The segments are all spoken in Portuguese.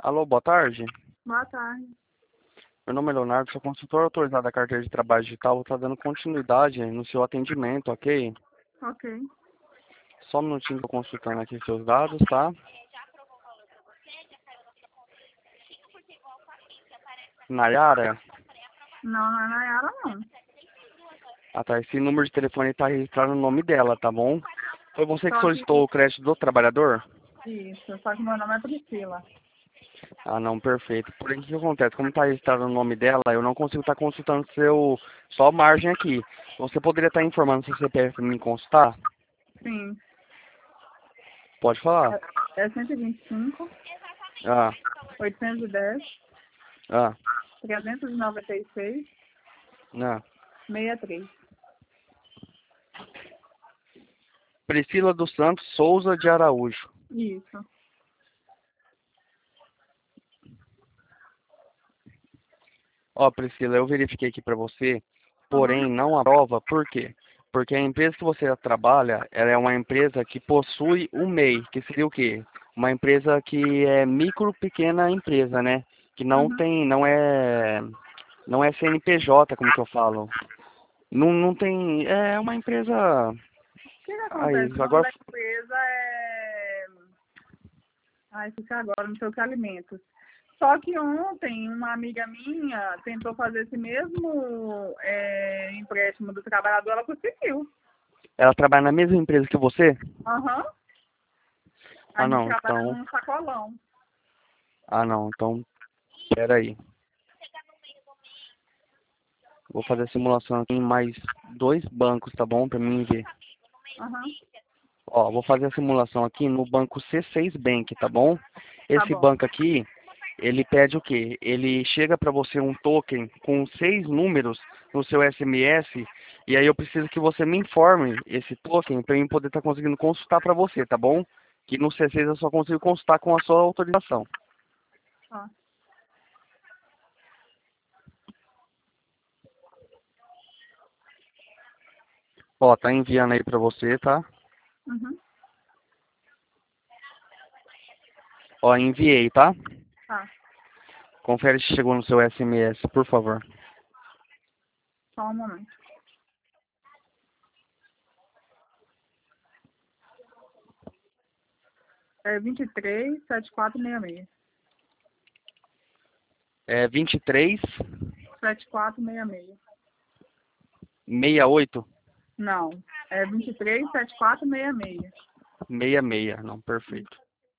Alô, boa tarde. Boa tarde. Meu nome é Leonardo, sou consultor autorizado da carteira de trabalho digital. Vou estar dando continuidade no seu atendimento, ok? Ok. Só um minutinho que eu consultando aqui seus dados, tá? Nayara? Não, não é Nayara, não. Ah, tá. Esse número de telefone está registrado no nome dela, tá bom? Foi você que Só que solicitou o crédito do trabalhador? isso, só que meu nome é Priscila. Ah, não, perfeito. Porém, o que acontece? Como está registrado no nome dela, eu não consigo estar consultando só margem aqui. Você poderia estar informando seu CPF para me consultar? Sim. Pode falar. É 125, Ah, 810, ah, 396, não. 63. Priscila dos Santos Souza de Araújo. Isso. Ó, Priscila, eu verifiquei aqui para você, Uhum. porém não aprova, por quê? Porque a empresa que você trabalha, ela é uma empresa que possui o MEI, que seria o quê? Uma empresa que é micro, pequena empresa, né? Que não Uhum. tem, não é CNPJ, como que eu falo. Não tem, é uma empresa, O que que aí, acontece? O nome agora, da empresa é... Ai, fica agora, não sei o que, alimentos. Só que ontem uma amiga minha tentou fazer esse mesmo empréstimo do trabalhador, ela conseguiu. ela trabalha na mesma empresa que você? Aham. A Ah, gente não, trabalha então, num sacolão. peraí. Vou fazer a simulação aqui em mais dois bancos, tá bom? Pra mim ver. Aham. Ó, vou fazer a simulação aqui no banco C6 Bank, tá bom? Tá Esse bom. banco aqui, ele pede o quê? Ele chega para você um token com 6 números no seu SMS, e aí eu preciso que você me informe esse token para eu poder estar conseguindo consultar para você, tá bom? Que no C6 eu só consigo consultar com a sua autorização. Ó. Ó, tá enviando aí para você, tá? Uhum. Ó, enviei, tá? Tá. Confere se chegou no seu SMS, por favor. Só um momento. É 23 7466. É 7466. 2368 Não. É 23 7466. 66, não, perfeito.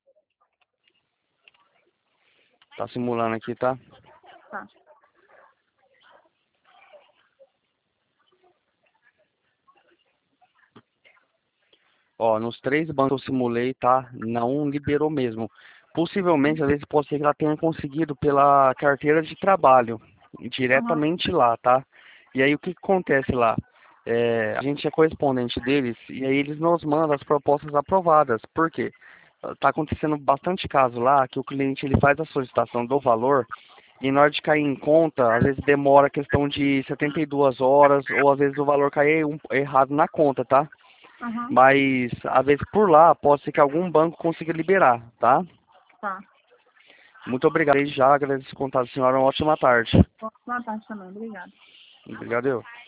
Tá simulando aqui, tá? Tá. Ó, nos três bancos que eu simulei, tá? Não liberou mesmo. Possivelmente, às vezes, pode ser que ela tenha conseguido pela carteira de trabalho, Aham. diretamente lá, tá? E aí, o que que acontece lá? É, a gente é correspondente deles, e aí eles nos mandam as propostas aprovadas. Por quê? Tá acontecendo bastante caso lá, que o cliente ele faz a solicitação do valor, e na hora de cair em conta, às vezes demora questão de 72 horas, ou às vezes o valor cai errado na conta, tá? Aham. Mas, às vezes, por lá, pode ser que algum banco consiga liberar, tá? Tá. Muito obrigado desde já, agradeço o contato, senhora. Uma ótima tarde. Boa tarde também. Obrigada. Obrigado, eu.